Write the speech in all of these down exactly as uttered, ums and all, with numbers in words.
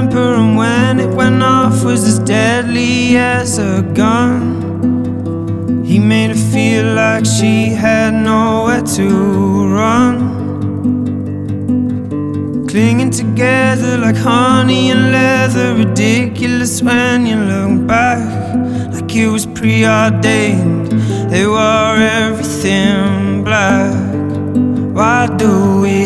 temper, and when it went off was as deadly as a gun. He made her feel like she had nowhere to run, clinging together like honey and leather. Ridiculous when you look back, like it was preordained. They wore everything black. Why do we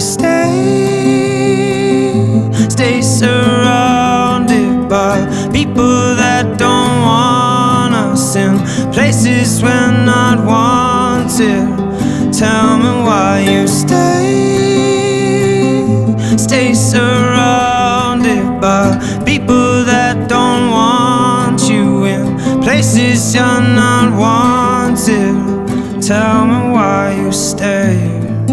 stay, stay surrounded by people that don't want us, in places we're not wanted? Tell me why you stay, stay surrounded by people that don't want you, in places you're not wanted. Tell me why you stay.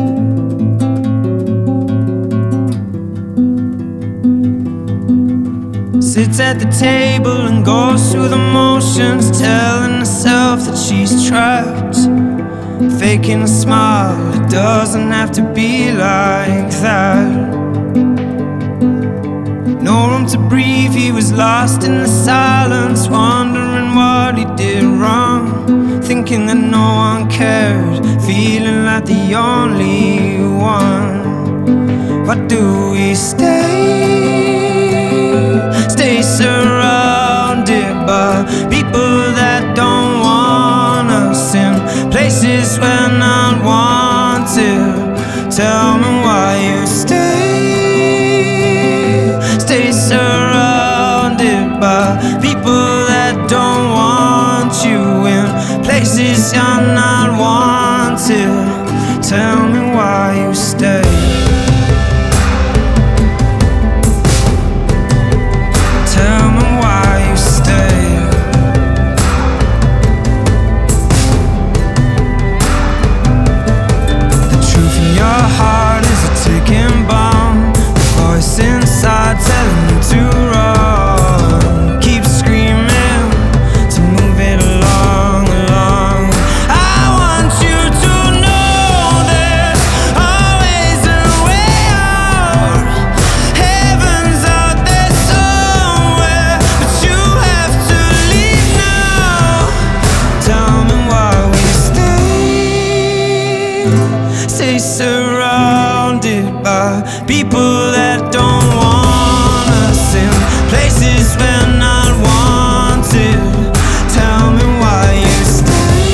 Sits at the table and goes through the motions, telling herself that she's trapped, faking a smile. It doesn't have to be like that. No room to breathe, he was lost in the silence, wondering what he did wrong, thinking that no one cared, feeling like the only one. Why do we stay, stay surrounded by people that don't want us, in places we're not wanted? Tell me why you stay, stay surrounded by people that don't want you, in places you're not wanted. Tell me why you stay. Tell me why you stay. The truth in your heart is a ticking bomb, the voice inside telling you to run. Keep screaming to move it along, along. I want you to know there's always a way out. Heaven's out there somewhere, but you have to leave now. Tell me why we stay, stay surrounded by people that don't want us, in places we're not wanted. Tell me why you stay,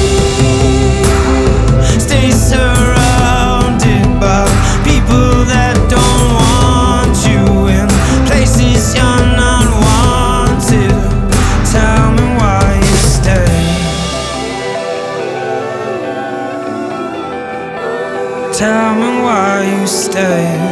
stay surrounded by people that don't want you, in places you're not wanted. Tell me why you stay. Tell me why you stay.